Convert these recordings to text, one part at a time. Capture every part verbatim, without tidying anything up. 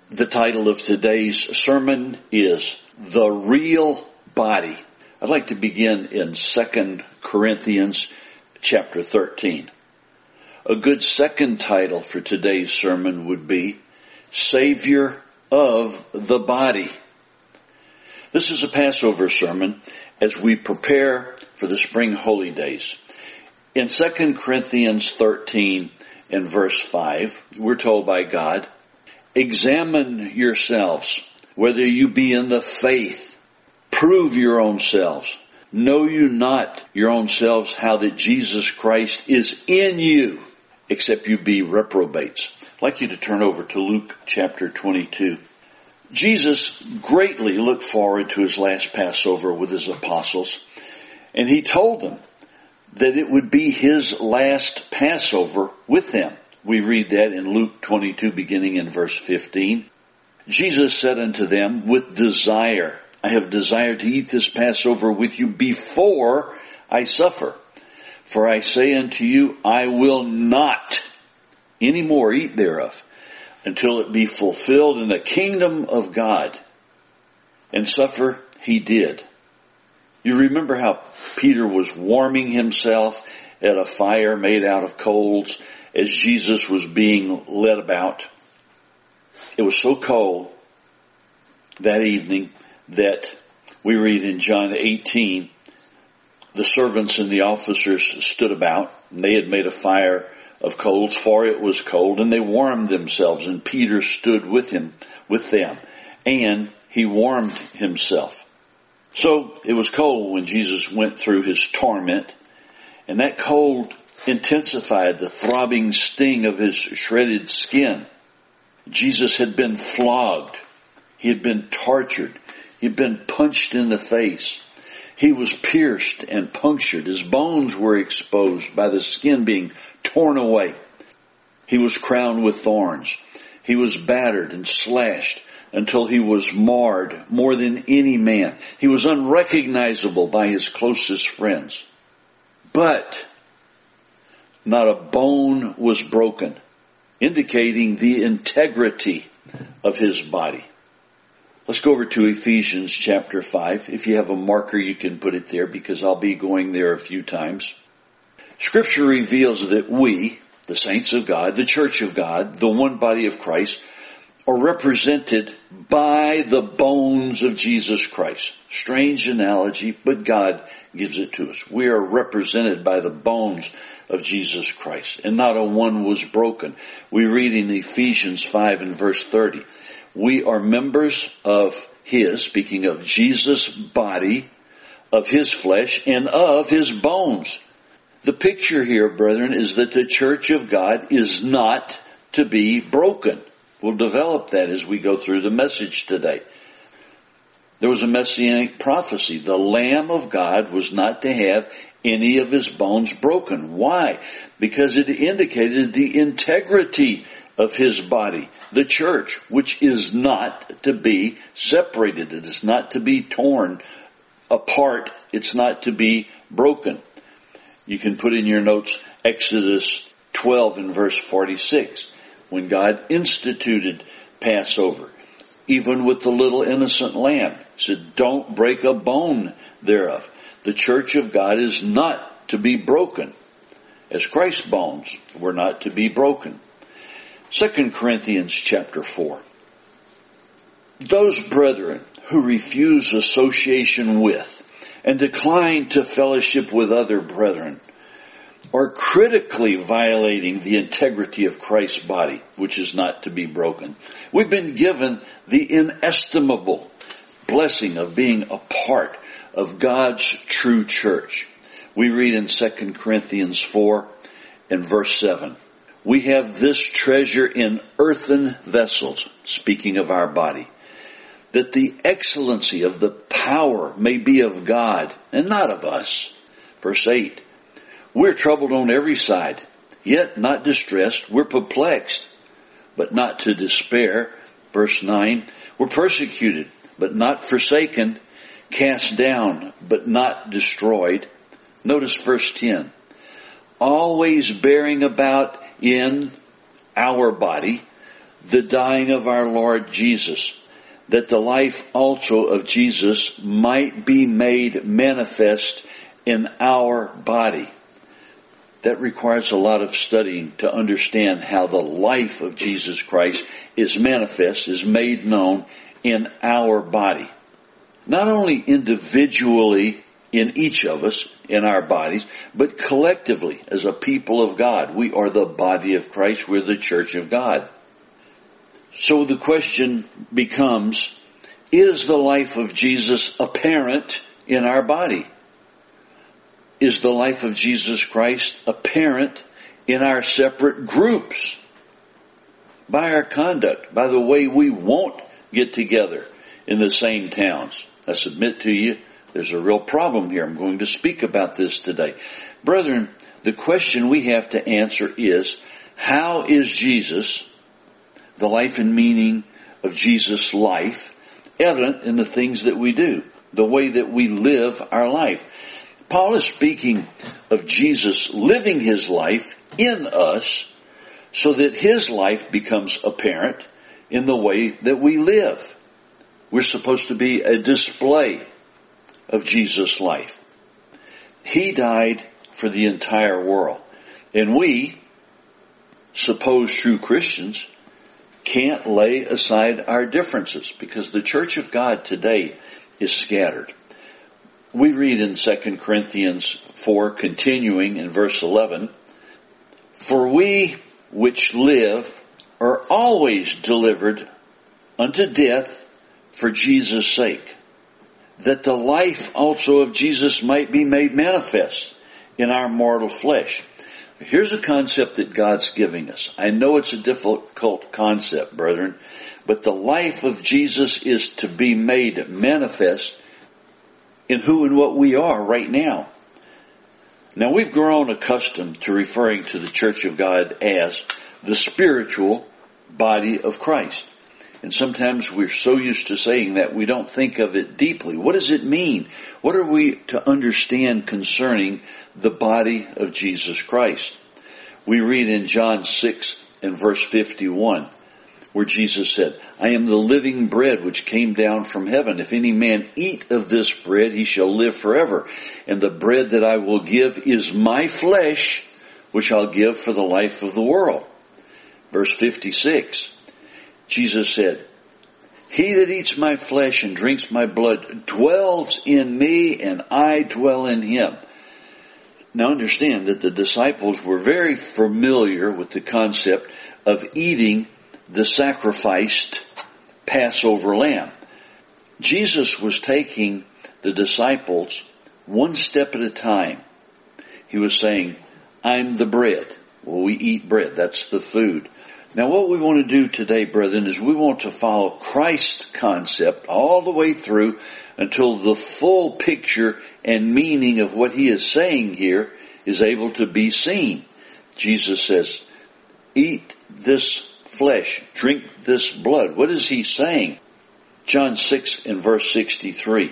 The title of today's sermon is The Real Body. I'd like to begin in Second Corinthians chapter thirteen. A good second title for today's sermon would be Savior of the Body. This is a Passover sermon as we prepare for the spring holy days. In Second Corinthians thirteen and verse five, we're told by God, examine yourselves, whether you be in the faith. Prove your own selves. Know you not your own selves how that Jesus Christ is in you, except you be reprobates. I'd like you to turn over to Luke chapter twenty-two. Jesus greatly looked forward to his last Passover with his apostles, and he told them that it would be his last Passover with them. We read that in Luke twenty-two, beginning in verse fifteen. Jesus said unto them, with desire, I have desired to eat this Passover with you before I suffer. For I say unto you, I will not any more eat thereof until it be fulfilled in the kingdom of God. And suffer he did. You remember how Peter was warming himself at a fire made out of coals as Jesus was being led about. It was so cold that evening that we read in John eighteen, the servants and the officers stood about, and they had made a fire of coals, for it was cold, and they warmed themselves, and Peter stood with him, with them, and he warmed himself. So it was cold when Jesus went through his torment, and that cold intensified the throbbing sting of his shredded skin. Jesus had been flogged. He had been tortured. He had been punched in the face. He was pierced and punctured. His bones were exposed by the skin being torn away. He was crowned with thorns. He was battered and slashed until he was marred more than any man. He was unrecognizable by his closest friends. But not a bone was broken, indicating the integrity of his body. Let's go over to Ephesians chapter five. If you have a marker, you can put it there because I'll be going there a few times. Scripture reveals that we, the saints of God, the church of God, the one body of Christ, are represented by the bones of Jesus Christ. Strange analogy, but God gives it to us. We are represented by the bones of Jesus Christ, and not a one was broken. We read in Ephesians five and verse thirty, we are members of his, speaking of Jesus' body, of his flesh, and of his bones. The picture here, brethren, is that the church of God is not to be broken. We'll develop that as we go through the message today. There was a messianic prophecy. The Lamb of God was not to have any of his bones broken. Why? Because it indicated the integrity of his body, the church, which is not to be separated. It is not to be torn apart. It's not to be broken. You can put in your notes Exodus twelve and verse forty-six, when God instituted Passover, even with the little innocent lamb. He said, don't break a bone thereof. The church of God is not to be broken, as Christ's bones were not to be broken. Second Corinthians chapter four. Those brethren who refuse association with and decline to fellowship with other brethren are critically violating the integrity of Christ's body, which is not to be broken. We've been given the inestimable blessing of being a part of God's true church. We read in Second Corinthians four and verse seven, we have this treasure in earthen vessels, speaking of our body, that the excellency of the power may be of God and not of us. Verse eight, we're troubled on every side, yet not distressed. We're perplexed, but not to despair. Verse nine, we're persecuted, but not forsaken, cast down, but not destroyed. Notice verse ten, always bearing about in our body the dying of our Lord Jesus, that the life also of Jesus might be made manifest in our body. That requires a lot of studying to understand how the life of Jesus Christ is manifest, is made known in our body. Not only individually in each of us, in our bodies, but collectively as a people of God. We are the body of Christ. We're the church of God. So the question becomes, is the life of Jesus apparent in our body? Is the life of Jesus Christ apparent in our separate groups? By our conduct, by the way we won't get together in the same towns. I submit to you, there's a real problem here. I'm going to speak about this today. Brethren, the question we have to answer is, how is Jesus, the life and meaning of Jesus' life, evident in the things that we do, the way that we live our life? Paul is speaking of Jesus living his life in us so that his life becomes apparent in the way that we live. We're supposed to be a display of Jesus' life. He died for the entire world. And we, supposed true Christians, can't lay aside our differences because the church of God today is scattered. We read in Second Corinthians four, continuing in verse eleven, "For we which live are always delivered unto death for Jesus' sake, that the life also of Jesus might be made manifest in our mortal flesh." Here's a concept that God's giving us. I know it's a difficult concept, brethren, but the life of Jesus is to be made manifest in who and what we are right now. Now, we've grown accustomed to referring to the church of God as the spiritual body of Christ. And sometimes we're so used to saying that we don't think of it deeply. What does it mean? What are we to understand concerning the body of Jesus Christ? We read in John six and verse fifty-one, where Jesus said, "I am the living bread which came down from heaven. If any man eat of this bread, he shall live forever. And the bread that I will give is my flesh, which I'll give for the life of the world." Verse fifty-six, Jesus said, "He that eats my flesh and drinks my blood dwells in me, and I dwell in him." Now understand that the disciples were very familiar with the concept of eating the sacrificed Passover lamb. Jesus was taking the disciples one step at a time. He was saying, "I'm the bread." Well, we eat bread. That's the food. Now what we want to do today, brethren, is we want to follow Christ's concept all the way through until the full picture and meaning of what he is saying here is able to be seen. Jesus says, "Eat this flesh, drink this blood." What is he saying? John six and verse sixty-three.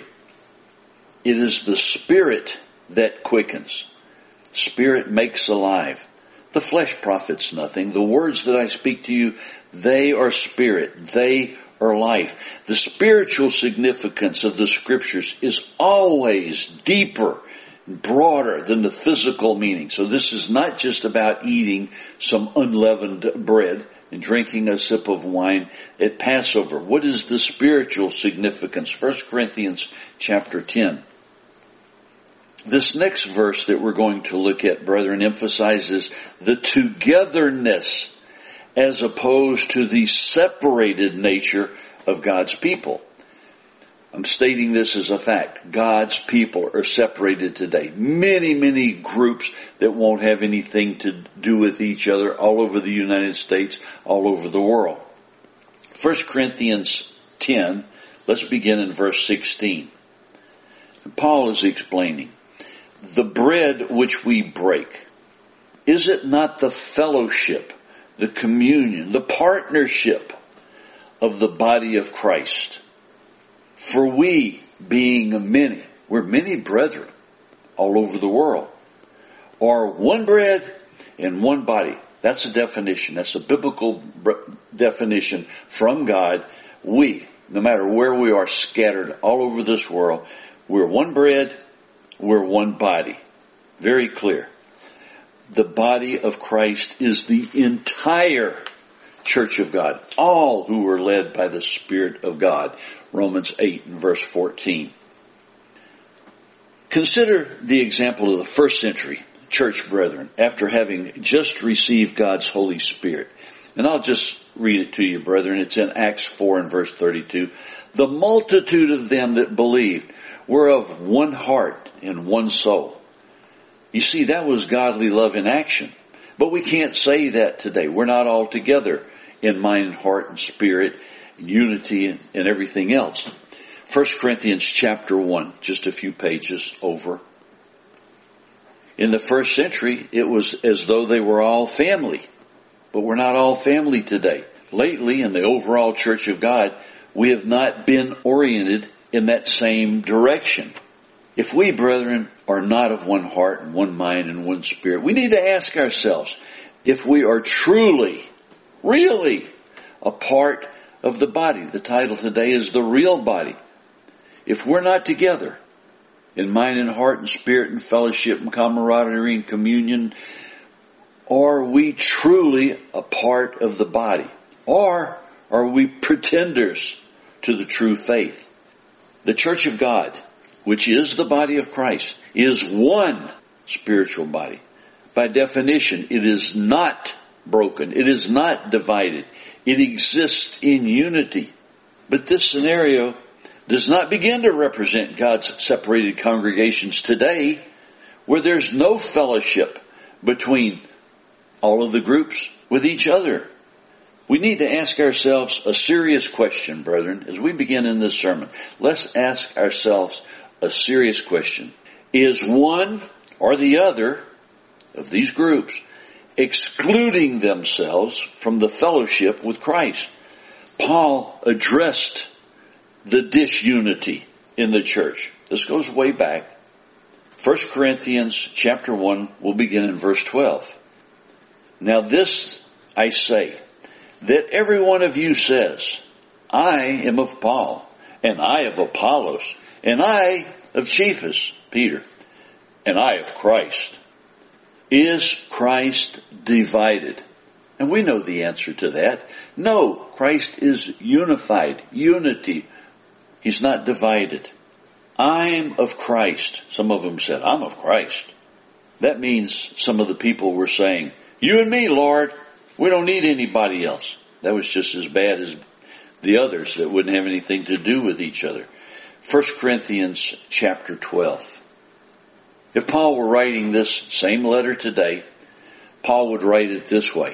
"It is the Spirit that quickens. Spirit makes alive. The flesh profits nothing. The words that I speak to you, they are spirit. They are life." The spiritual significance of the scriptures is always deeper, broader than the physical meaning. So this is not just about eating some unleavened bread and drinking a sip of wine at Passover. What is the spiritual significance? First Corinthians chapter ten. This next verse that we're going to look at, brethren, emphasizes the togetherness as opposed to the separated nature of God's people. I'm stating this as a fact. God's people are separated today. Many, many groups that won't have anything to do with each other all over the United States, all over the world. First Corinthians ten, let's begin in verse sixteen. Paul is explaining, "The bread which we break, is it not the fellowship, the communion, the partnership of the body of Christ? For we, being many," we're many brethren all over the world, "are one bread and one body." That's a definition. That's a biblical definition from God. We, no matter where we are scattered all over this world, we're one bread, we're one body. Very clear. The body of Christ is the entire church of God. All who are led by the Spirit of God. Romans eight and verse fourteen. Consider the example of the first century church brethren after having just received God's Holy Spirit. And I'll just read it to you, brethren. It's in Acts four and verse thirty-two. The multitude of them that believed were of one heart and one soul. You see, that was godly love in action. But we can't say that today. We're not all together in mind, heart, and spirit, unity, and, and everything else. First Corinthians chapter one, just a few pages over. In the first century, it was as though they were all family. But we're not all family today. Lately, in the overall Church of God, we have not been oriented in that same direction. If we, brethren, are not of one heart and one mind and one spirit, we need to ask ourselves if we are truly, really a part of the body. The title today is The Real Body. If we're not together in mind and heart and spirit and fellowship and camaraderie and communion, are we truly a part of the body? Or are we pretenders to the true faith? The Church of God, which is the body of Christ, is one spiritual body. By definition, it is not broken. It is not divided. It exists in unity. But this scenario does not begin to represent God's separated congregations today, where there's no fellowship between all of the groups with each other. We need to ask ourselves a serious question, brethren, as we begin in this sermon. Let's ask ourselves a serious question. Is one or the other of these groups excluding themselves from the fellowship with Christ? Paul addressed the disunity in the church. This goes way back. First Corinthians chapter one, we'll begin in verse twelve. Now this I say, that every one of you says, I am of Paul, and I of Apollos, and I of Cephas, Peter, and I of Christ. Is Christ divided? And we know the answer to that. No, Christ is unified, unity. He's not divided. I'm of Christ. Some of them said, I'm of Christ. That means some of the people were saying, you and me, Lord, we don't need anybody else. That was just as bad as the others that wouldn't have anything to do with each other. First Corinthians chapter twelve. If Paul were writing this same letter today, Paul would write it this way.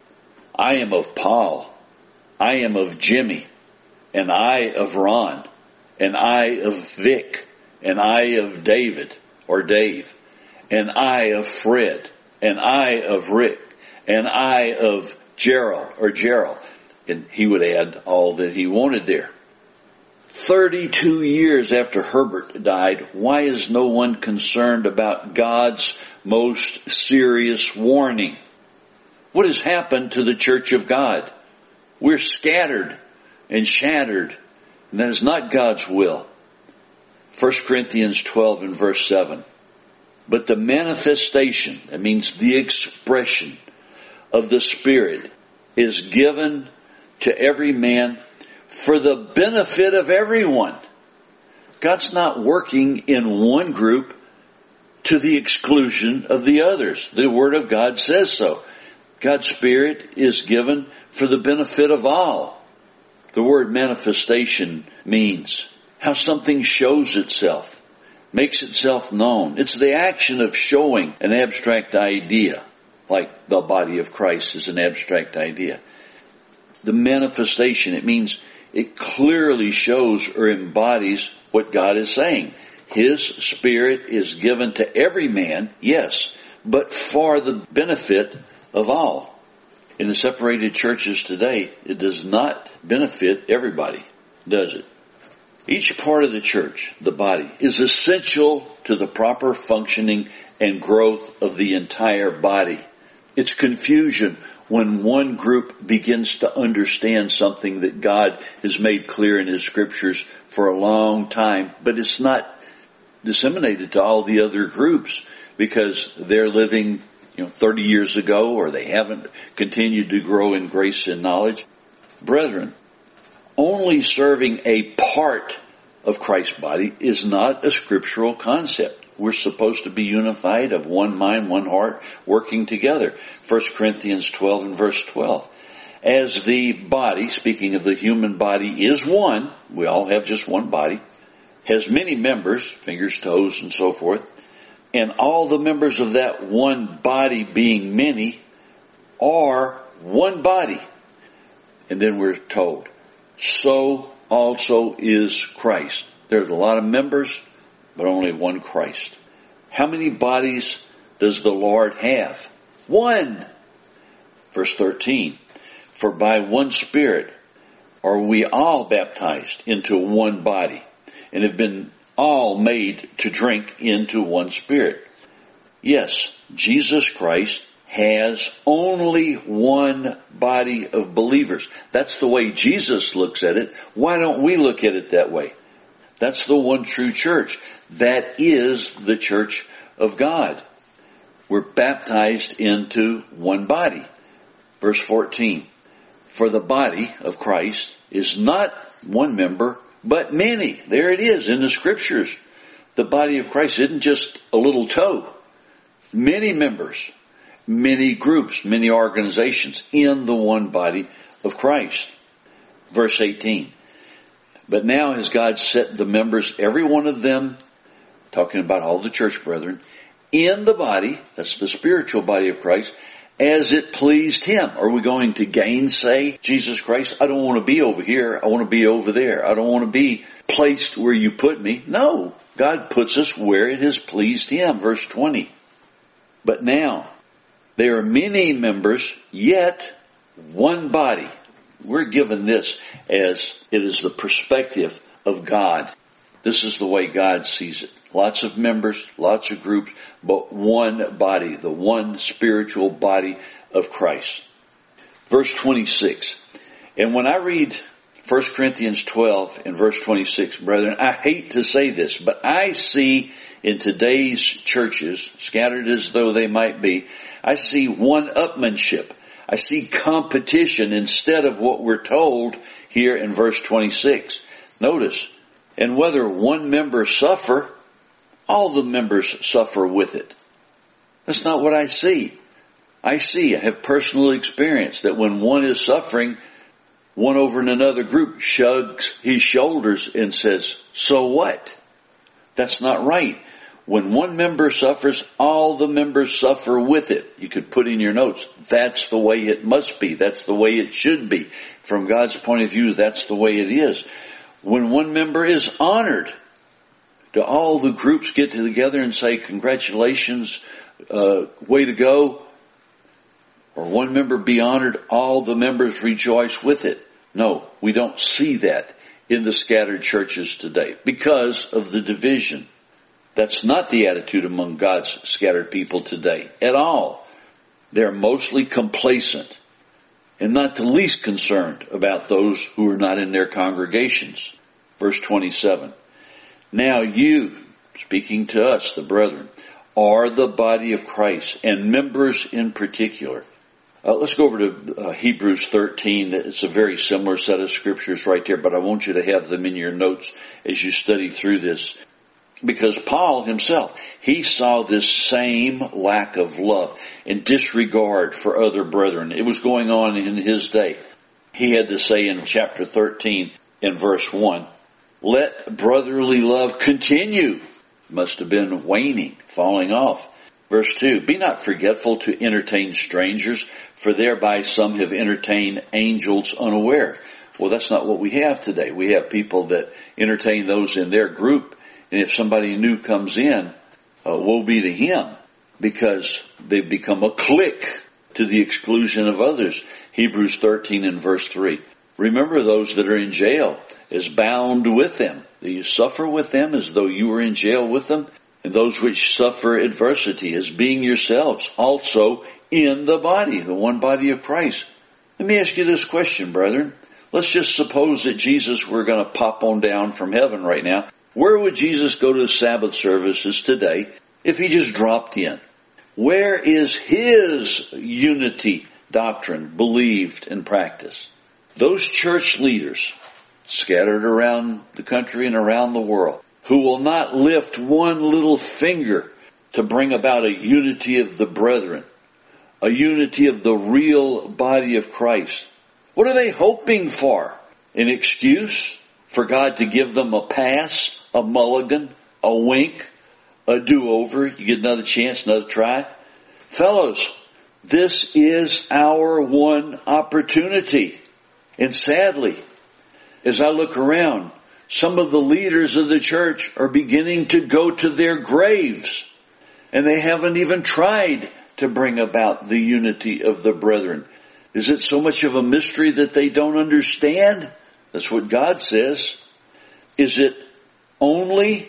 I am of Paul. I am of Jimmy. And I of Ron. And I of Vic. And I of David or Dave. And I of Fred. And I of Rick. And I of Gerald or Gerald. And he would add all that he wanted there. thirty-two years after Herbert died, why is no one concerned about God's most serious warning? What has happened to the church of God? We're scattered and shattered, and that is not God's will. First Corinthians twelve and verse seven. But the manifestation, that means the expression of the Spirit, is given to every man for the benefit of everyone. God's not working in one group to the exclusion of the others. The Word of God says so. God's Spirit is given for the benefit of all. The word manifestation means how something shows itself, makes itself known. It's the action of showing an abstract idea, like the body of Christ is an abstract idea. The manifestation, it means it clearly shows or embodies what God is saying. His Spirit is given to every man, yes, but for the benefit of all. In the separated churches today, it does not benefit everybody, does it? Each part of the church, the body, is essential to the proper functioning and growth of the entire body. It's confusion when one group begins to understand something that God has made clear in His Scriptures for a long time, but it's not disseminated to all the other groups because they're living, you know, thirty years ago, or they haven't continued to grow in grace and knowledge. Brethren, only serving a part of Christ's body is not a scriptural concept. We're supposed to be unified, of one mind, one heart, working together. First Corinthians twelve and verse twelve. As the body, speaking of the human body, is one, we all have just one body, has many members, fingers, toes, and so forth, and all the members of that one body, being many, are one body. And then we're told, so also is Christ. There's a lot of members, but only one Christ. How many bodies does the Lord have? One. Verse thirteen, for by one Spirit are we all baptized into one body, and have been all made to drink into one Spirit. Yes, Jesus Christ has only one body of believers. That's the way Jesus looks at it. Why don't we look at it that way? That's the one true church. That is the church of God. We're baptized into one body. Verse fourteen, for the body of Christ is not one member, but many. There it is in the Scriptures. The body of Christ isn't just a little toe. Many members, many groups, many organizations in the one body of Christ. Verse eighteen, but now has God set the members, every one of them, talking about all the church brethren, in the body, that's the spiritual body of Christ, as it pleased Him. Are we going to gainsay Jesus Christ? I don't want to be over here. I want to be over there. I don't want to be placed where you put me. No, God puts us where it has pleased Him. Verse twenty. But now, there are many members, yet one body. We're given this as it is the perspective of God. This is the way God sees it. Lots of members, lots of groups, but one body, the one spiritual body of Christ. Verse twenty-six. And when I read First Corinthians twelve and verse twenty-six, brethren, I hate to say this, but I see in today's churches, scattered as though they might be, I see one-upmanship. I see competition instead of what we're told here in verse twenty-six. Notice, and whether one member suffer, all the members suffer with it. That's not what I see. I see, I have personal experience that when one is suffering, one over in another group shrugs his shoulders and says, so what? That's not right. When one member suffers, all the members suffer with it. You could put in your notes, that's the way it must be. That's the way it should be. From God's point of view, that's the way it is. When one member is honored, do all the groups get together and say, congratulations, uh, way to go? Or one member be honored, all the members rejoice with it? No, we don't see that in the scattered churches today because of the division. That's not the attitude among God's scattered people today at all. They're mostly complacent and not the least concerned about those who are not in their congregations. Verse twenty-seven. Now you, speaking to us, the brethren, are the body of Christ and members in particular. Uh, let's go over to uh, Hebrews thirteen. It's a very similar set of scriptures right there, but I want you to have them in your notes as you study through this. Because Paul himself, he saw this same lack of love and disregard for other brethren. It was going on in his day. He had to say in chapter thirteen and verse one, let brotherly love continue. Must have been waning, falling off. Verse two, be not forgetful to entertain strangers, for thereby some have entertained angels unaware. Well, that's not what we have today. We have people that entertain those in their group. And if somebody new comes in, uh, woe be to him, because they've become a clique to the exclusion of others. Hebrews thirteen and verse three. Remember those that are in jail as bound with them. Do you suffer with them as though you were in jail with them? and those which suffer adversity, as being yourselves also in the body, the one body of Christ. Let me ask you this question, brethren. Let's just suppose that Jesus were going to pop on down from heaven right now. Where would Jesus go to the Sabbath services today if he just dropped in? Where is his unity doctrine believed and practiced? Those church leaders scattered around the country and around the world who will not lift one little finger to bring about a unity of the brethren, a unity of the real body of Christ. What are they hoping for? An excuse for God to give them a pass, a mulligan, a wink, a do-over? You get another chance, another try? Fellows, this is our one opportunity. And sadly, as I look around, some of the leaders of the church are beginning to go to their graves, and they haven't even tried to bring about the unity of the brethren. Is it so much of a mystery that they don't understand? That's what God says. Is it only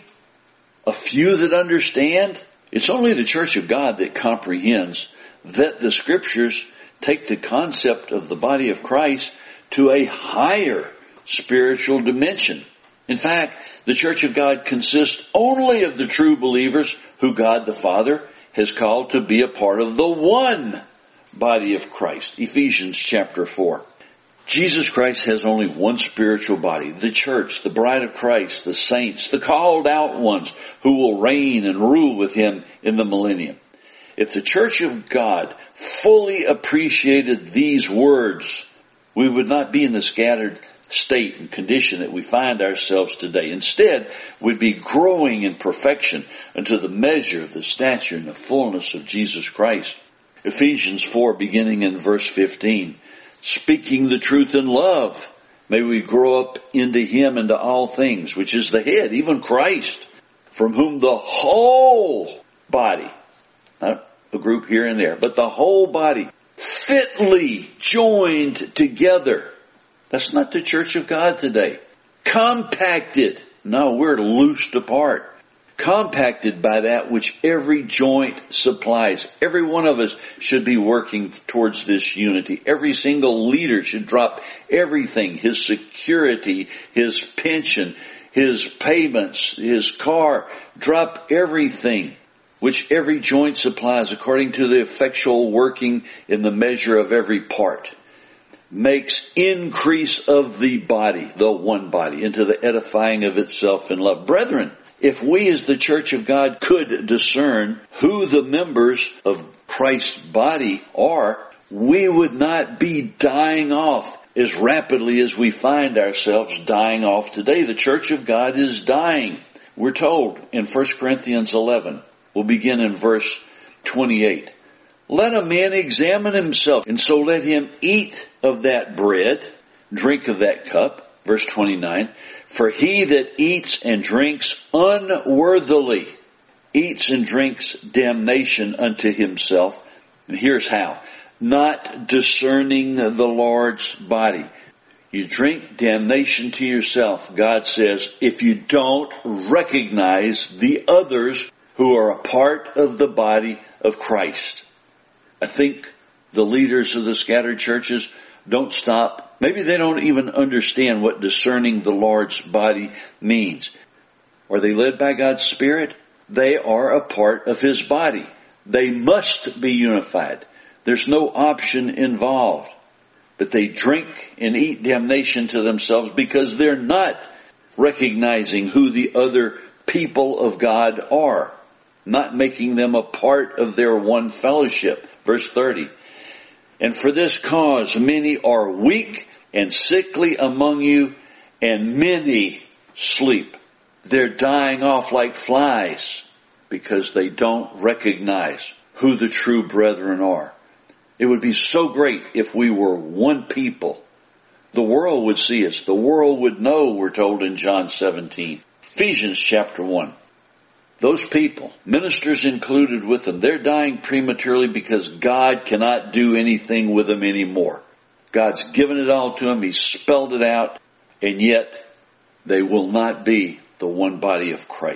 a few that understand? It's only the church of God that comprehends that the scriptures take the concept of the body of Christ to a higher spiritual dimension. In fact, the church of God consists only of the true believers who God the Father has called to be a part of the one body of Christ. Ephesians chapter four. Jesus Christ has only one spiritual body, the church, the bride of Christ, the saints, the called out ones who will reign and rule with him in the millennium. If the church of God fully appreciated these words, we would not be in the scattered state and condition that we find ourselves today. Instead, we'd be growing in perfection unto the measure, the stature, and the fullness of Jesus Christ. Ephesians four, beginning in verse fifteen. Speaking the truth in love, may we grow up into him into all things, which is the head, even Christ, from whom the whole body, not a group here and there, but the whole body, fitly joined together. That's not the church of God today. Compacted. No, we're loosed apart. Compacted by that which every joint supplies. Every one of us should be working towards this unity. Every single leader should drop everything, his security, his pension, his payments, his car, drop everything which every joint supplies according to the effectual working in the measure of every part. Makes increase of the body, the one body, into the edifying of itself in love. Brethren, if we as the church of God could discern who the members of Christ's body are, we would not be dying off as rapidly as we find ourselves dying off today. The church of God is dying. We're told in First Corinthians eleven, we'll begin in verse twenty-eight. Let a man examine himself, and so let him eat of that bread, drink of that cup. Verse twenty-nine, for he that eats and drinks unworthily eats and drinks damnation unto himself. And here's how. Not discerning the Lord's body. You drink damnation to yourself, God says, if you don't recognize the others who are a part of the body of Christ. I think the leaders of the scattered churches don't stop. Maybe they don't even understand what discerning the Lord's body means. Are they led by God's Spirit? They are a part of His body. They must be unified. There's no option involved. But they drink and eat damnation to themselves because they're not recognizing who the other people of God are, not making them a part of their one fellowship. Verse thirty. And for this cause many are weak and sickly among you, and many sleep. They're dying off like flies because they don't recognize who the true brethren are. It would be so great if we were one people. The world would see us. The world would know, we're told in John seventeen. Ephesians chapter one. Those people, ministers included with them, they're dying prematurely because God cannot do anything with them anymore. God's given it all to them. He's spelled it out. And yet, they will not be the one body of Christ.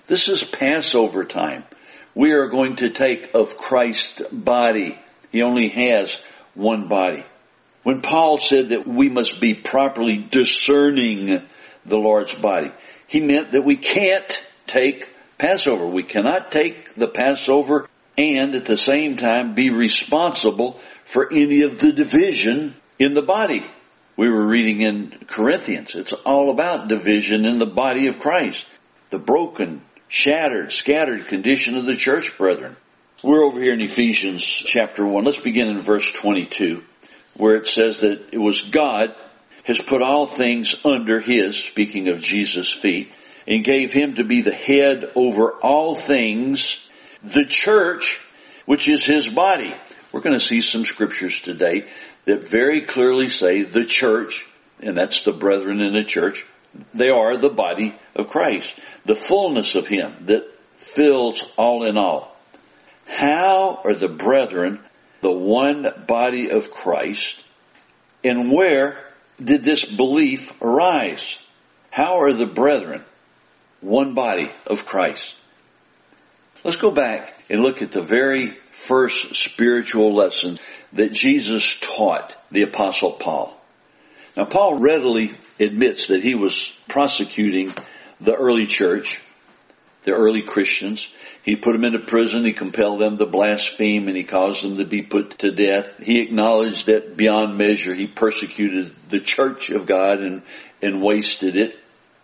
This is Passover time. We are going to take of Christ's body. He only has one body. When Paul said that we must be properly discerning the Lord's body, he meant that we can't take Passover. We cannot take the Passover and at the same time be responsible for any of the division in the body. We were reading in Corinthians. It's all about division in the body of Christ. The broken, shattered, scattered condition of the church, brethren. We're over here in Ephesians chapter one. Let's begin in verse twenty-two, where it says that it was God has put all things under His, speaking of Jesus' feet, and gave Him to be the head over all things, the church, which is His body. We're going to see some scriptures today that very clearly say the church, and that's the brethren in the church, they are the body of Christ, the fullness of Him that fills all in all. How are the brethren the one body of Christ, and where did this belief arise? How are the brethren one body of Christ? Let's go back and look at the very first spiritual lesson that Jesus taught the Apostle Paul. Now, Paul readily admits that he was prosecuting the early church, the early Christians. He put them into prison, he compelled them to blaspheme, and he caused them to be put to death. He acknowledged that beyond measure he persecuted the church of God and, and wasted it.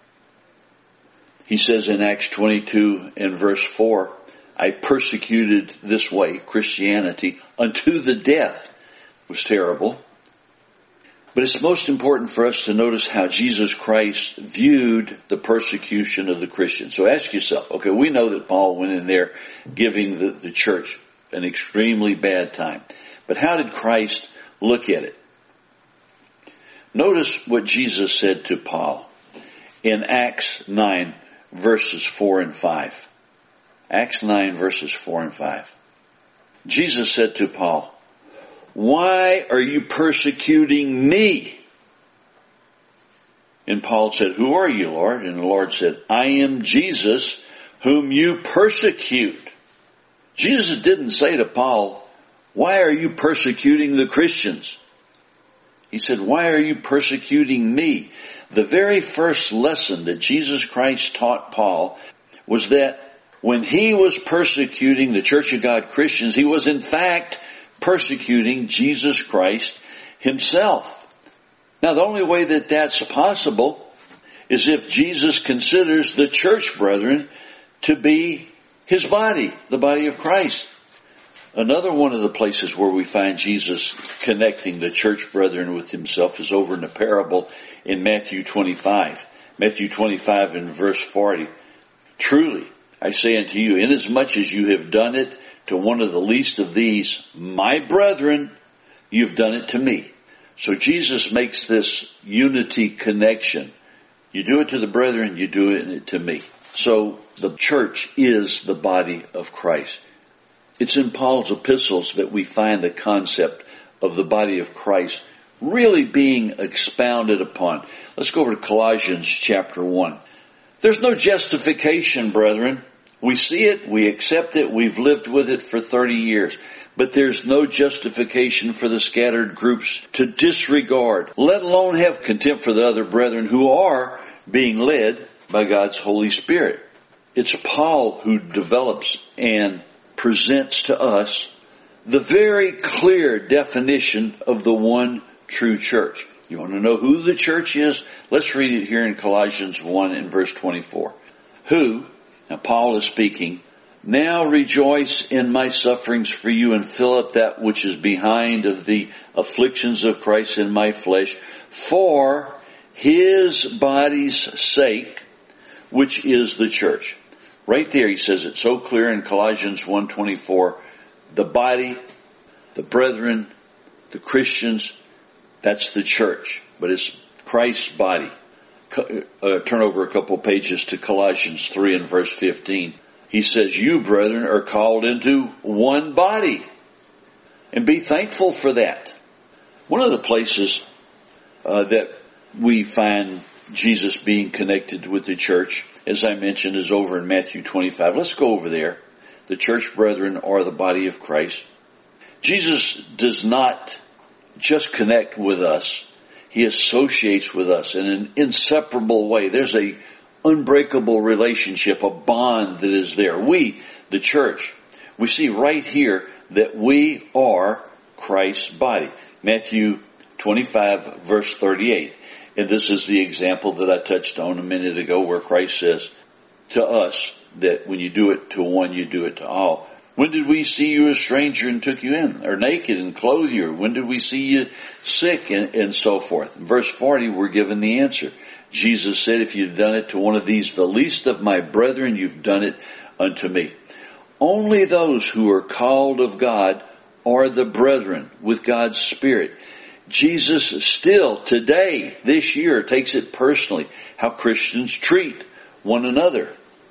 He says in Acts twenty-two and verse four, I persecuted this way, Christianity, unto the death. It was terrible. But it's most important for us to notice how Jesus Christ viewed the persecution of the Christians. So ask yourself, okay, we know that Paul went in there giving the, the church an extremely bad time. But how did Christ look at it? Notice what Jesus said to Paul in Acts nine, verses four and five. Acts nine, verses four and five. Jesus said to Paul, why are you persecuting me? And Paul said, who are you, Lord? And the Lord said, I am Jesus whom you persecute. Jesus didn't say to Paul, why are you persecuting the Christians? He said, why are you persecuting me? The very first lesson that Jesus Christ taught Paul was that when he was persecuting the Church of God Christians, he was in fact persecuting Jesus Christ Himself. Now, the only way that that's possible is if Jesus considers the church brethren to be His body, the body of Christ. Another one of the places where we find Jesus connecting the church brethren with Himself is over in the parable in Matthew twenty-five. Matthew twenty-five and verse forty. Truly, I say unto you, inasmuch as you have done it to one of the least of these, my brethren, you've done it to me. So Jesus makes this unity connection. You do it to the brethren, you do it to me. So the church is the body of Christ. It's in Paul's epistles that we find the concept of the body of Christ really being expounded upon. Let's go over to Colossians chapter one. There's no justification, brethren. We see it, we accept it, we've lived with it for thirty years. But there's no justification for the scattered groups to disregard, let alone have contempt for the other brethren who are being led by God's Holy Spirit. It's Paul who develops and presents to us the very clear definition of the one true church. You want to know who the church is? Let's read it here in Colossians one and verse twenty-four. Who, now Paul is speaking, now rejoice in my sufferings for you and fill up that which is behind of the afflictions of Christ in my flesh for His body's sake, which is the church. Right there he says it so clear in Colossians one twenty-four. The body, the brethren, the Christians, that's the church. But it's Christ's body. Uh, turn over a couple pages to Colossians three and verse fifteen. He says, you, brethren, are called into one body. And be thankful for that. One of the places uh, that we find Jesus being connected with the church, as I mentioned, is over in Matthew twenty-five. Let's go over there. The church brethren are the body of Christ. Jesus does not just connect with us. He associates with us in an inseparable way. There's a unbreakable relationship, a bond that is there. We, the church, we see right here that we are Christ's body. Matthew twenty-five, verse thirty-eight. And this is the example that I touched on a minute ago, where Christ says to us that when you do it to one, you do it to all. When did we see you a stranger and took you in, or naked and clothed you? Or when did we see you sick, and, and so forth? In verse forty, we're given the answer. Jesus said, if you've done it to one of these, the least of my brethren, you've done it unto me. Only those who are called of God are the brethren with God's Spirit. Jesus still today, this year, takes it personally how Christians treat one another.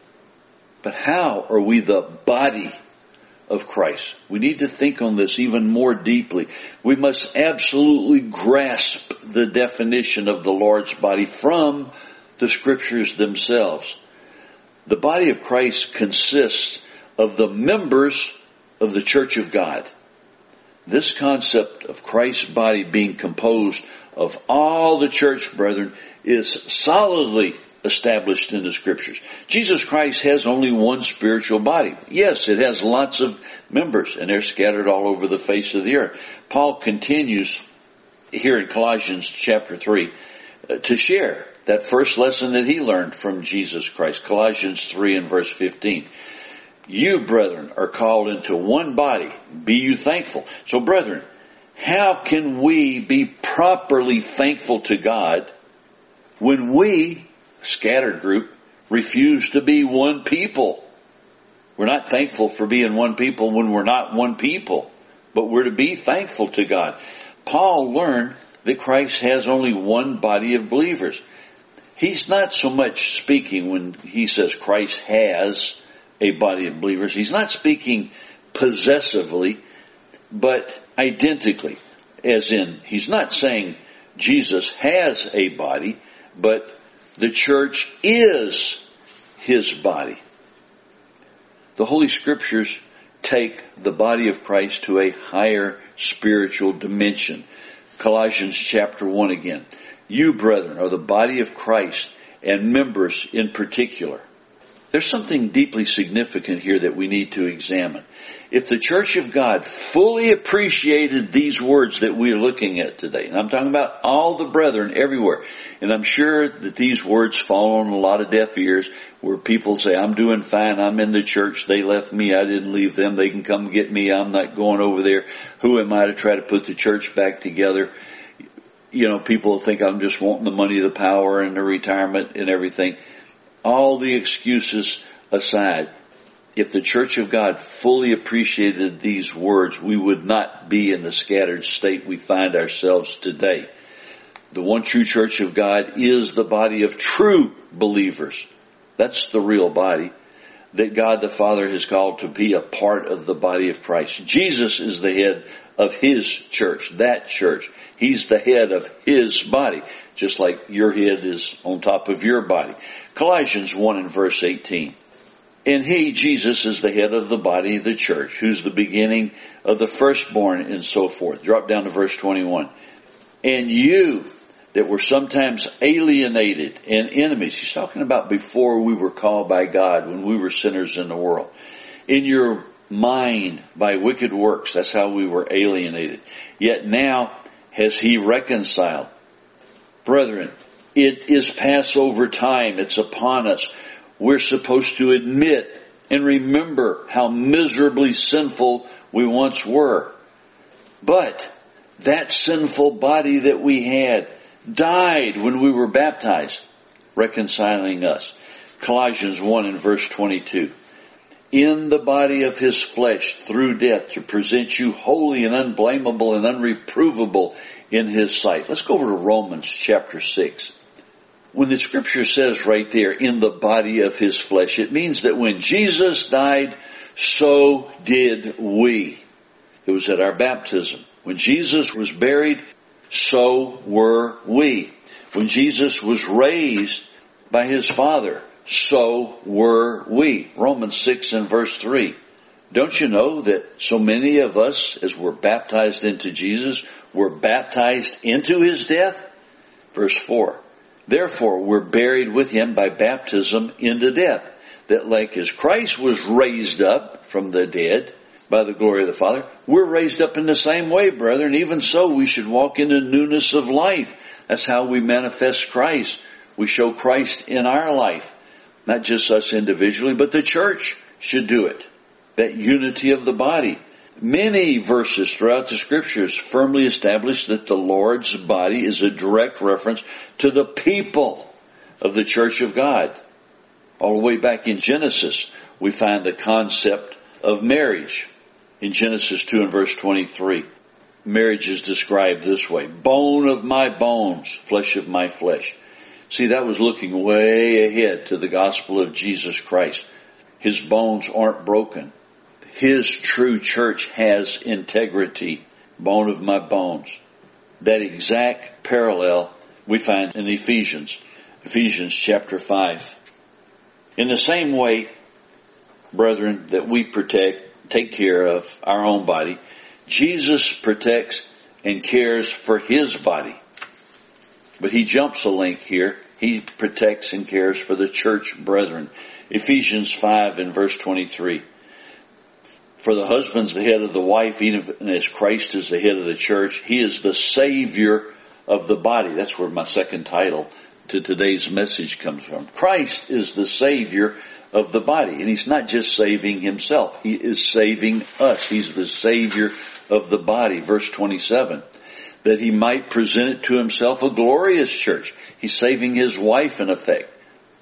But how are we the body of Christ? We need to think on this even more deeply. We must absolutely grasp the definition of the Lord's body from the Scriptures themselves. The body of Christ consists of the members of the Church of God. This concept of Christ's body being composed of all the church brethren is solidly established in the Scriptures. Jesus Christ has only one spiritual body. Yes, it has lots of members, and they're scattered all over the face of the earth. Paul continues here in Colossians chapter three uh, to share that first lesson that he learned from Jesus Christ. Colossians three and verse fifteen. You, brethren, are called into one body. Be you thankful. So, brethren, how can we be properly thankful to God when we, scattered group, refuse to be one people? We're not thankful for being one people when we're not one people, but we're to be thankful to God. Paul learned that Christ has only one body of believers. He's not so much speaking when he says Christ has a body of believers. He's not speaking possessively, but identically, as in, he's not saying Jesus has a body, but the church is his body. The Holy Scriptures take the body of Christ to a higher spiritual dimension. Colossians chapter one again. You, brethren, are the body of Christ, and members in particular. There's something deeply significant here that we need to examine. If the Church of God fully appreciated these words that we are looking at today, and I'm talking about all the brethren everywhere, and I'm sure that these words fall on a lot of deaf ears where people say, I'm doing fine, I'm in the church, they left me, I didn't leave them, they can come get me, I'm not going over there. Who am I to try to put the church back together? You know, people think I'm just wanting the money, the power, and the retirement and everything. All the excuses aside, if the Church of God fully appreciated these words, we would not be in the scattered state we find ourselves today. The one true Church of God is the body of true believers. That's the real body that God the Father has called to be a part of the body of Christ. Jesus is the head of His church, that church. He's the head of His body, just like your head is on top of your body. Colossians one and verse eighteen. And He, Jesus, is the head of the body, the church, who's the beginning of the firstborn and so forth. Drop down to verse twenty-one. And you that were sometimes alienated and enemies. He's talking about before we were called by God, when we were sinners in the world. In your mind by wicked works. That's how we were alienated. Yet now has He reconciled. Brethren, it is Passover time. It's upon us. We're supposed to admit and remember how miserably sinful we once were. But that sinful body that we had died when we were baptized, reconciling us. Colossians one and verse twenty-two. In the body of His flesh through death to present you holy and unblameable and unreprovable in His sight. Let's go over to Romans chapter six. When the Scripture says right there, in the body of His flesh, it means that when Jesus died, so did we. It was at our baptism. When Jesus was buried, so were we. When Jesus was raised by his Father, so were we. Romans six and verse three. Don't you know that so many of us, as were baptized into Jesus, were baptized into his death? Verse four. Therefore, we're buried with him by baptism into death, that like as Christ was raised up from the dead by the glory of the Father, we're raised up in the same way, brethren. Even so, we should walk in the newness of life. That's how we manifest Christ. We show Christ in our life. Not just us individually, but the church should do it. That unity of the body. Many verses throughout the scriptures firmly establish that the Lord's body is a direct reference to the people of the church of God. All the way back in Genesis, we find the concept of marriage. In Genesis two and verse twenty-three, marriage is described this way. Bone of my bones, flesh of my flesh. See, that was looking way ahead to the gospel of Jesus Christ. His bones aren't broken. His true church has integrity. Bone of my bones. That exact parallel we find in Ephesians. Ephesians chapter five. In the same way, brethren, that we protect, take care of our own body, Jesus protects and cares for his body. But he jumps a link here. He protects and cares for the church brethren. Ephesians five and verse twenty-three. For the husband's the head of the wife, even as Christ is the head of the church. He is the Savior of the body. That's where my second title to today's message comes from. Christ is the Savior of the body. And he's not just saving himself. He is saving us. He's the Savior of the body. Verse twenty-seven. That he might present it to himself a glorious church. He's saving his wife in effect.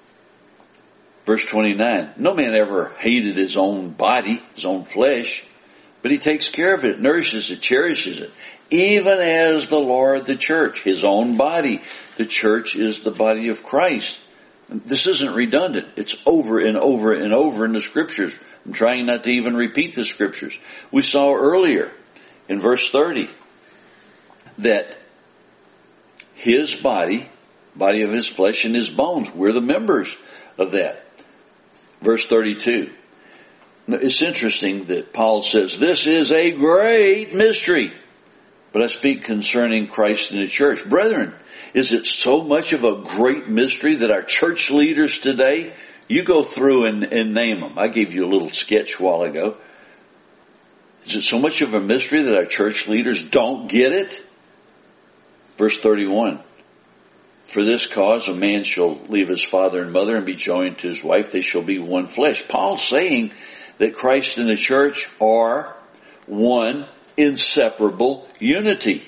Verse twenty-nine, no man ever hated his own body, his own flesh, but he takes care of it, nourishes it, cherishes it, even as the Lord the church, his own body. The church is the body of Christ. This isn't redundant. It's over and over and over in the scriptures. I'm trying not to even repeat the scriptures. We saw earlier in verse thirty that his body, body of his flesh and his bones, we're the members of that. Verse thirty-two. It's interesting that Paul says, this is a great mystery, but I speak concerning Christ and the church. Brethren, is it so much of a great mystery that our church leaders today, you go through and, and name them. I gave you a little sketch a while ago. Is it so much of a mystery that our church leaders don't get it? Verse thirty-one. For this cause a man shall leave his father and mother and be joined to his wife. They shall be one flesh. Paul's saying that Christ and the church are one inseparable unity.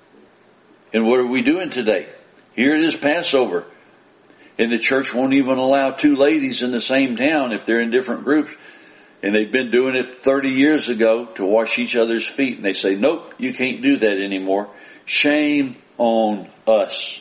And what are we doing today? Here it is Passover. And the church won't even allow two ladies in the same town if they're in different groups. And they've been doing it thirty years ago to wash each other's feet. And they say, nope, you can't do that anymore. Shame on us.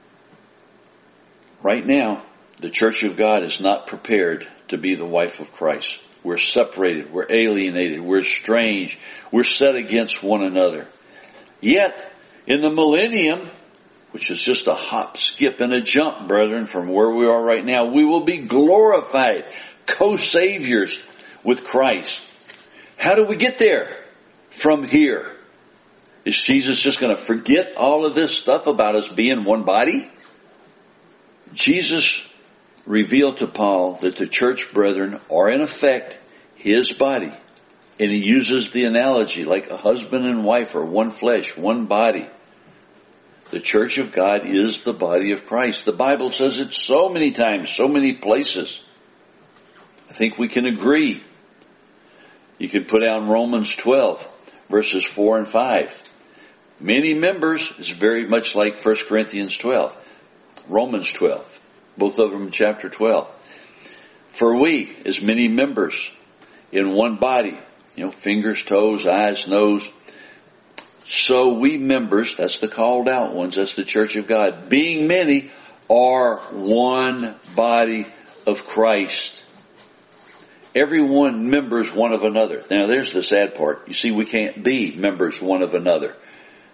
Right now, the church of God is not prepared to be the wife of Christ. We're separated. We're alienated. We're estranged. We're set against one another. Yet, in the millennium, which is just a hop, skip, and a jump, brethren, from where we are right now, we will be glorified, co-saviors with Christ. How do we get there? From here. Is Jesus just going to forget all of this stuff about us being one body? Jesus revealed to Paul that the church brethren are in effect his body. And he uses the analogy like a husband and wife are one flesh, one body. The church of God is the body of Christ. The Bible says it so many times, so many places. I think we can agree. You can put out Romans twelve, verses four and five. Many members is very much like First Corinthians twelve. Romans twelve, both of them in chapter twelve. For we, as many members in one body, you know, fingers, toes, eyes, nose, so we members, that's the called out ones, that's the church of God, being many, are one body of Christ. Everyone members one of another. Now there's the sad part. You see, we can't be members one of another.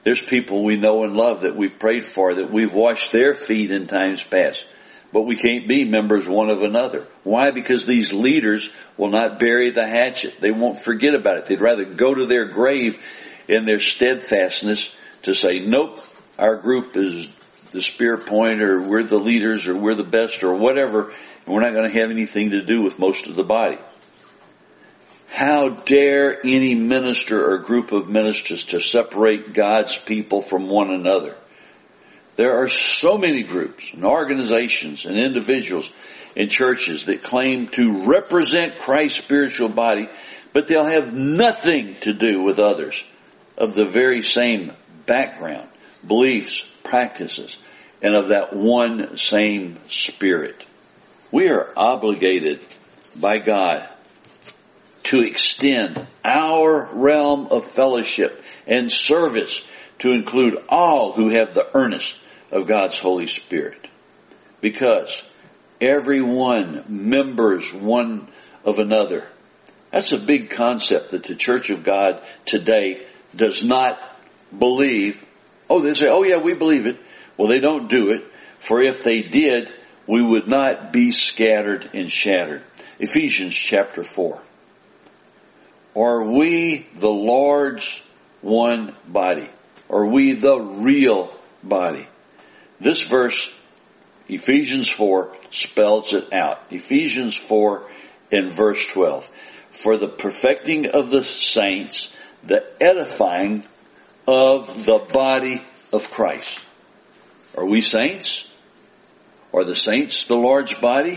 There's people we know and love that we've prayed for, that we've washed their feet in times past. But we can't be members one of another. Why? Because these leaders will not bury the hatchet. They won't forget about it. They'd rather go to their grave in their steadfastness to say, nope, our group is the spear point, or we're the leaders, or we're the best, or whatever, and we're not going to have anything to do with most of the body. How dare any minister or group of ministers to separate God's people from one another? There are so many groups and organizations and individuals in churches that claim to represent Christ's spiritual body, but they'll have nothing to do with others of the very same background, beliefs, practices, and of that one same Spirit. We are obligated by God to extend our realm of fellowship and service to include all who have the earnest of God's Holy Spirit. Because everyone members one of another. That's a big concept that the Church of God today does not believe. Oh, they say, oh yeah, we believe it. Well, they don't do it. For if they did, we would not be scattered and shattered. Ephesians chapter four. Are we the Lord's one body? Are we the real body? This verse, Ephesians four, spells it out. Ephesians four in verse twelve. For the perfecting of the saints, the edifying of the body of Christ. Are we saints? Are the saints the Lord's body?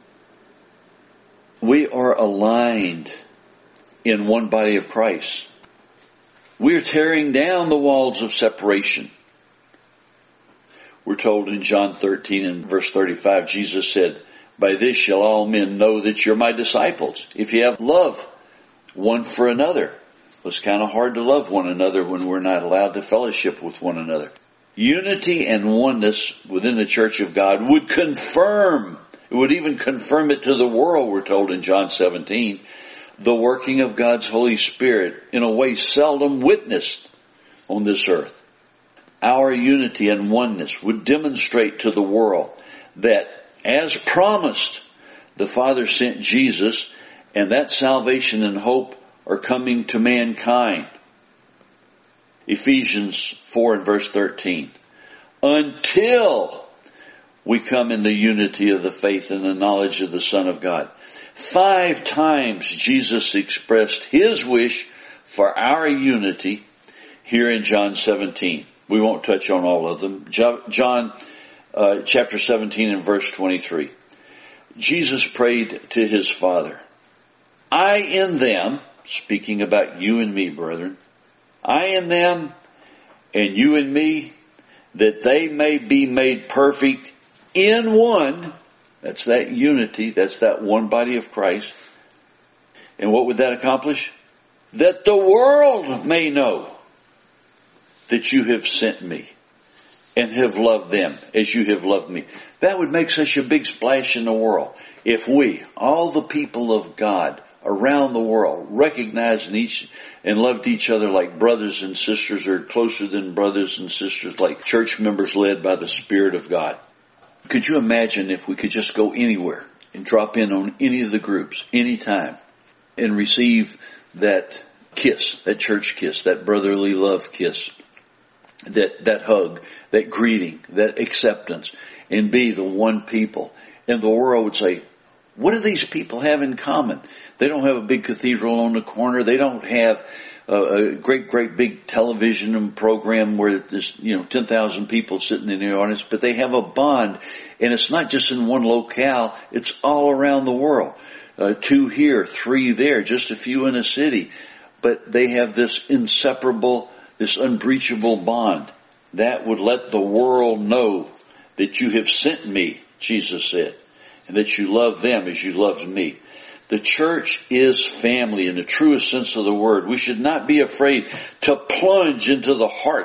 We are aligned in one body of Christ. We are tearing down the walls of separation. We're told in John thirteen and verse thirty-five, Jesus said, by this shall all men know that you're my disciples, if you have love one for another. Well, it's kind of hard to love one another when we're not allowed to fellowship with one another. Unity and oneness within the Church of God would confirm, it would even confirm it to the world, we're told in John seventeen, the working of God's Holy Spirit in a way seldom witnessed on this earth. Our unity and oneness would demonstrate to the world that, as promised, the Father sent Jesus, and that salvation and hope are coming to mankind. Ephesians four and verse thirteen. Until we come in the unity of the faith and the knowledge of the Son of God. Five times Jesus expressed His wish for our unity here in John seventeen. We won't touch on all of them. John uh, chapter seventeen and verse twenty-three. Jesus prayed to His Father, I in them, speaking about you and me, brethren, I in them and you and me, that they may be made perfect in one. That's that unity. That's that one body of Christ. And what would that accomplish? That the world may know that you have sent me and have loved them as you have loved me. That would make such a big splash in the world if we, all the people of God around the world, recognized and each and loved each other like brothers and sisters, or closer than brothers and sisters, like church members led by the Spirit of God. Could you imagine if we could just go anywhere and drop in on any of the groups, anytime, and receive that kiss, that church kiss, that brotherly love kiss, that, that hug, that greeting, that acceptance, and be the one people. And the world would say, what do these people have in common? They don't have a big cathedral on the corner. They don't have a, a great, great big television program where there's, you know, ten thousand people sitting in the audience, but they have a bond. And it's not just in one locale. It's all around the world. Uh, two here, three there, just a few in a city. But they have this inseparable, this unbreachable bond. That would let the world know that you have sent me, Jesus said, and that you love them as you loved me. The church is family in the truest sense of the word. We should not be afraid to plunge into the hearts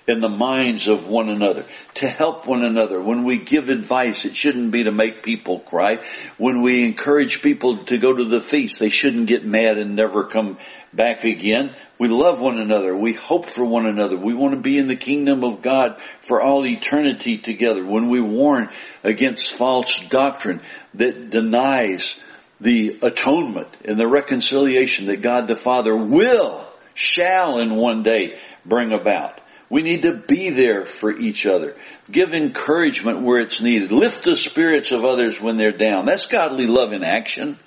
in the minds of one another, to help one another. When we give advice, it shouldn't be to make people cry. When we encourage people to go to the feast, they shouldn't get mad and never come back again. We love one another. We hope for one another. We want to be in the kingdom of God for all eternity together. When we warn against false doctrine that denies the atonement and the reconciliation that God the Father will, shall in one day bring about. We need to be there for each other. Give encouragement where it's needed. Lift the spirits of others when they're down. That's godly love in action.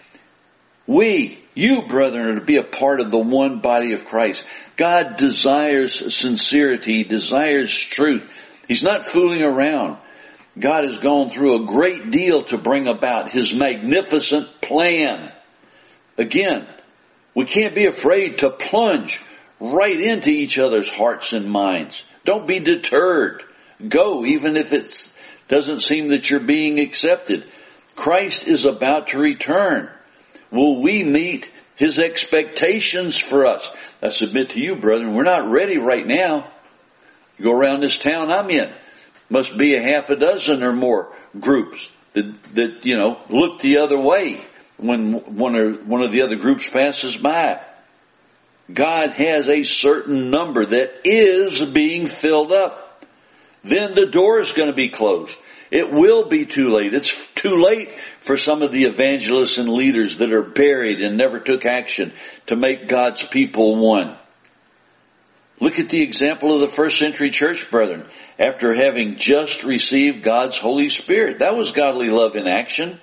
We, you brethren, are to be a part of the one body of Christ. God desires sincerity, desires truth. He's not fooling around. God has gone through a great deal to bring about His magnificent plan. Again, we can't be afraid to plunge right into each other's hearts and minds. Don't be deterred. Go, even if it doesn't seem that you're being accepted. Christ is about to return. Will we meet His expectations for us? I submit to you, brethren, we're not ready right now. You go around this town I'm in. Must be a half a dozen or more groups that, that, you know, look the other way when one or one of the other groups passes by. God has a certain number that is being filled up. Then the door is going to be closed. It will be too late. It's too late for some of the evangelists and leaders that are buried and never took action to make God's people one. Look at the example of the first century church, brethren. After having just received God's Holy Spirit, that was godly love in action.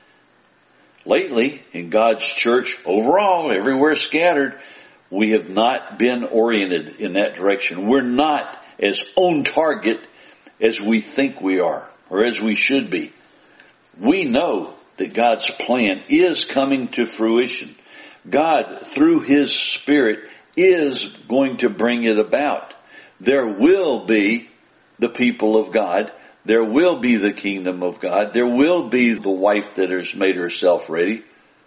Lately, in God's church overall, everywhere scattered, we have not been oriented in that direction. We're not as on target as we think we are, or as we should be. We know that God's plan is coming to fruition. God, through His Spirit, is going to bring it about. There will be the people of God. There will be the kingdom of God. There will be the wife that has made herself ready.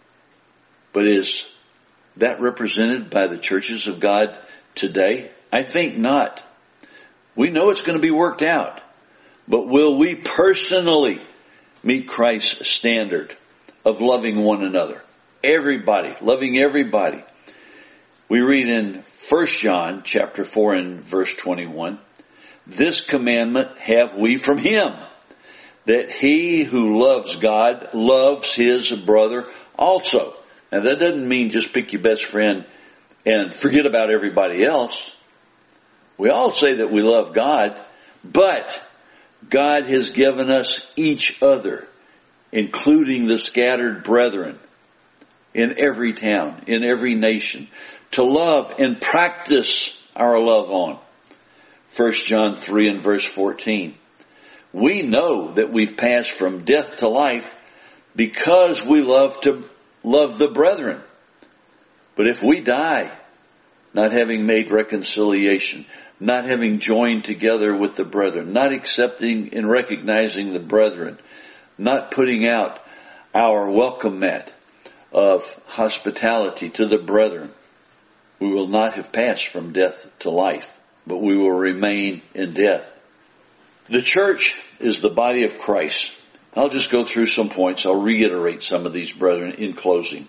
But is that represented by the churches of God today? I think not. We know it's going to be worked out. But will we personally meet Christ's standard of loving one another? Everybody, loving everybody. We read in First John chapter four and verse twenty-one, this commandment have we from Him, that he who loves God loves his brother also. Now that doesn't mean just pick your best friend and forget about everybody else. We all say that we love God, but God has given us each other, including the scattered brethren in every town, in every nation, to love and practice our love on. First John three and verse fourteen. We know that we've passed from death to life because we love to love the brethren. But if we die, not having made reconciliation, not having joined together with the brethren, not accepting and recognizing the brethren, not putting out our welcome mat of hospitality to the brethren, we will not have passed from death to life, but we will remain in death. The church is the body of Christ. I'll just go through some points. I'll reiterate some of these, brethren, in closing.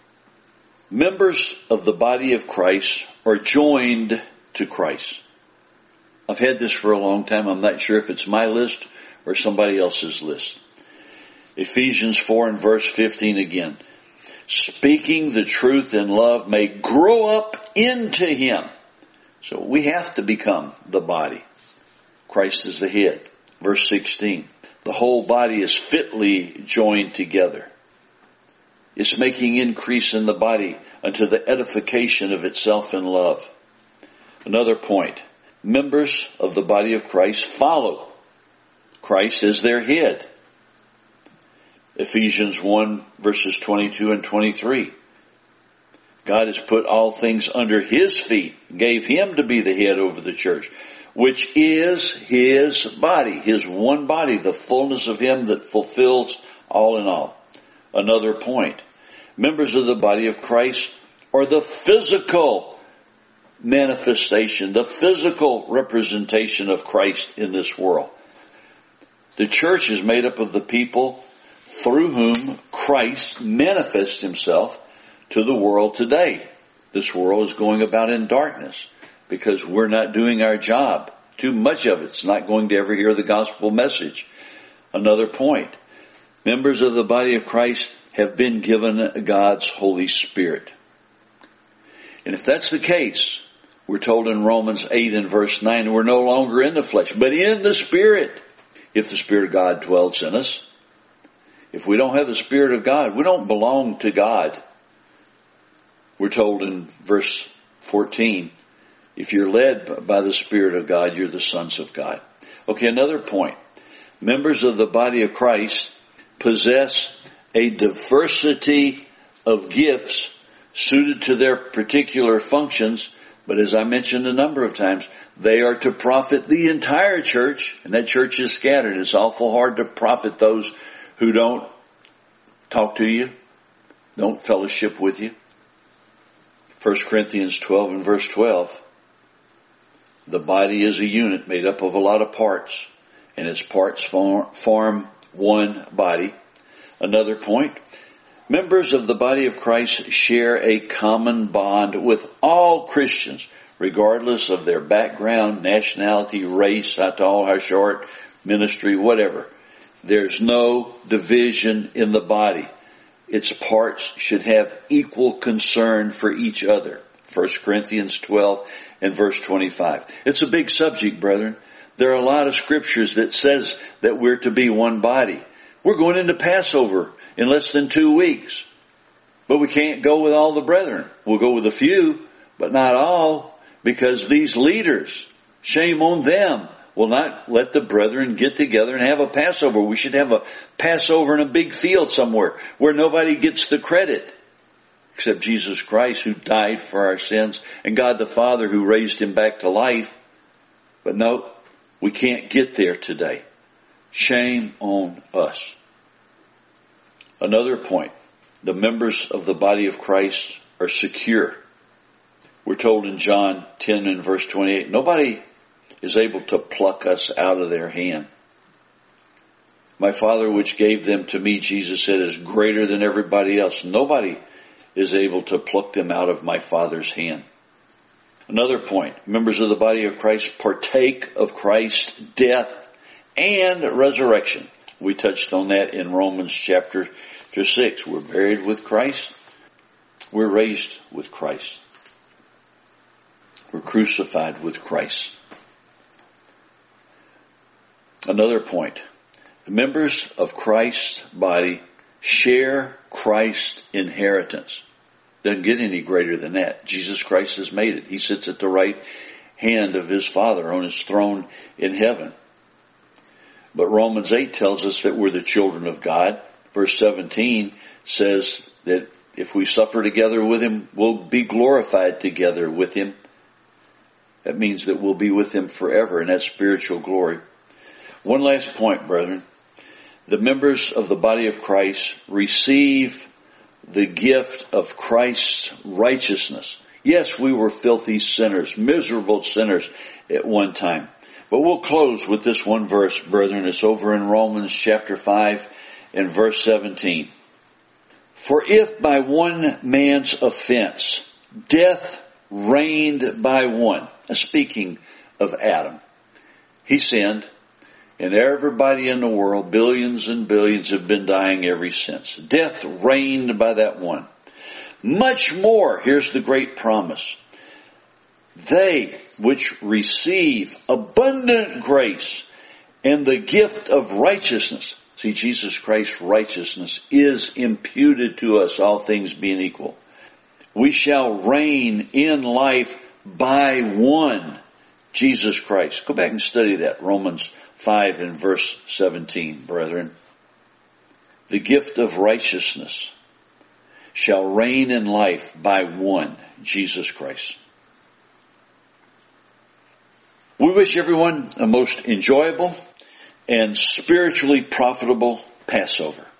Members of the body of Christ are joined to Christ. I've had this for a long time. I'm not sure if it's my list or somebody else's list. Ephesians four and verse fifteen again. Speaking the truth in love may grow up into Him. So we have to become the body. Christ is the head. Verse sixteen. The whole body is fitly joined together. It's making increase in the body unto the edification of itself in love. Another point. Members of the body of Christ follow Christ as their head. Ephesians one verses twenty-two and twenty-three. God has put all things under His feet, gave Him to be the head over the church, which is His body, His one body, the fullness of Him that fulfills all in all. Another point. Members of the body of Christ are the physical manifestation, the physical representation of Christ in this world. The church is made up of the people through whom Christ manifests himself to the world today. This world is going about in darkness because we're not doing our job. Too much of it's not going to ever hear the gospel message. Another point. Members of the body of Christ have been given God's Holy Spirit. And if that's the case, we're told in Romans eight and verse nine, we're no longer in the flesh, but in the Spirit. If the Spirit of God dwells in us. If we don't have the Spirit of God, we don't belong to God. We're told in verse fourteen, if you're led by the Spirit of God, you're the sons of God. Okay, another point. Members of the body of Christ possess a diversity of gifts suited to their particular functions, but as I mentioned a number of times, they are to profit the entire church, and that church is scattered. It's awful hard to profit those who don't talk to you, don't fellowship with you. First Corinthians twelve and verse twelve. The body is a unit made up of a lot of parts, and its parts form one body. Another point. Members of the body of Christ share a common bond with all Christians, regardless of their background, nationality, race, how tall, how short, ministry, whatever. There's no division in the body. Its parts should have equal concern for each other. First Corinthians twelve and verse twenty-five. It's a big subject, brethren. There are a lot of scriptures that says that we're to be one body. We're going into Passover in less than two weeks. But we can't go with all the brethren. We'll go with a few, but not all, because these leaders, shame on them, will not let the brethren get together and have a Passover. We should have a Passover in a big field somewhere where nobody gets the credit except Jesus Christ, who died for our sins, and God the Father, who raised him back to life. But no, we can't get there today. Shame on us. Another point. The members of the body of Christ are secure. We're told in John ten and verse twenty-eight, nobody is able to pluck us out of their hand. My Father which gave them to me, Jesus said, is greater than everybody else. Nobody is able to pluck them out of my Father's hand. Another point, members of the body of Christ partake of Christ's death and resurrection. We touched on that in Romans chapter six. We're buried with Christ. We're raised with Christ. We're crucified with Christ. Another point, the members of Christ's body share Christ's inheritance. Doesn't get any greater than that. Jesus Christ has made it. He sits at the right hand of his Father on his throne in heaven. But Romans eight tells us that we're the children of God. Verse seventeen says that if we suffer together with him, we'll be glorified together with him. That means that we'll be with him forever in that spiritual glory. One last point, brethren. The members of the body of Christ receive the gift of Christ's righteousness. Yes, we were filthy sinners, miserable sinners at one time. But we'll close with this one verse, brethren. It's over in Romans chapter five and verse seventeen. For if by one man's offense death reigned by one, speaking of Adam, he sinned, and everybody in the world, billions and billions, have been dying ever since. Death reigned by that one. Much more, here's the great promise. They which receive abundant grace and the gift of righteousness. See, Jesus Christ's righteousness is imputed to us, all things being equal. We shall reign in life by one, Jesus Christ. Go back and study that, Romans five and verse seventeen, brethren. The gift of righteousness shall reign in life by one, Jesus Christ. We wish everyone a most enjoyable and spiritually profitable Passover.